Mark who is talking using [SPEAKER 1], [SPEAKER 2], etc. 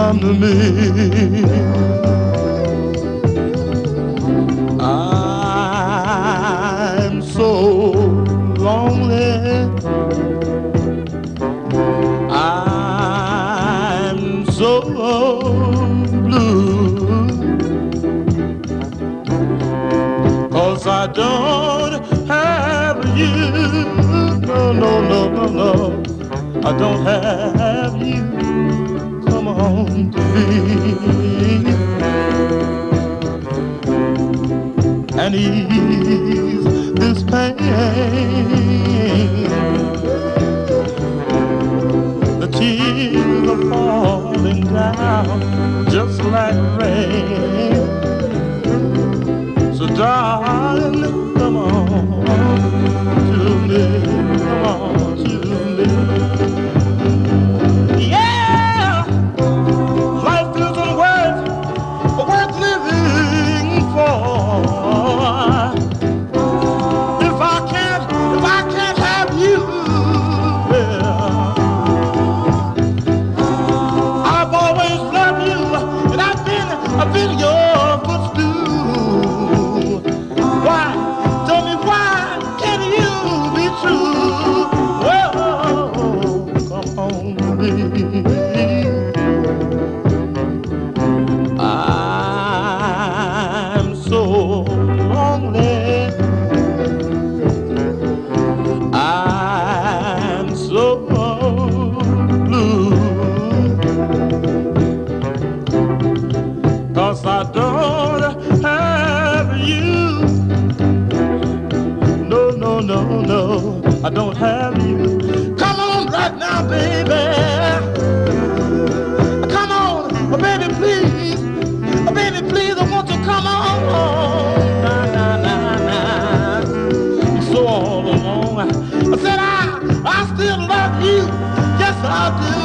[SPEAKER 1] come to me. I'm so lonely. I'm so blue. 'Cause I don't have you. No, no, no, no, no. I don't have you. Come on to me and ease this pain. The tears are falling down just like rain. So darling, come on to me, come on to me. Yeah, life isn't worth living for. If I can't have you, well, I've always loved you, and I've been your footstool. Why? Tell me why can't you be true? Well, come on to me. I'm so lonely. I'm so blue. 'Cause I don't have you. No, no, no, no, I don't have you. Come on right now, baby. Come on, oh, baby, please. Oh, baby, please, I want you to come on. Nah, nah, nah, nah. You're so all alone. I said I still love you. Yes, I do.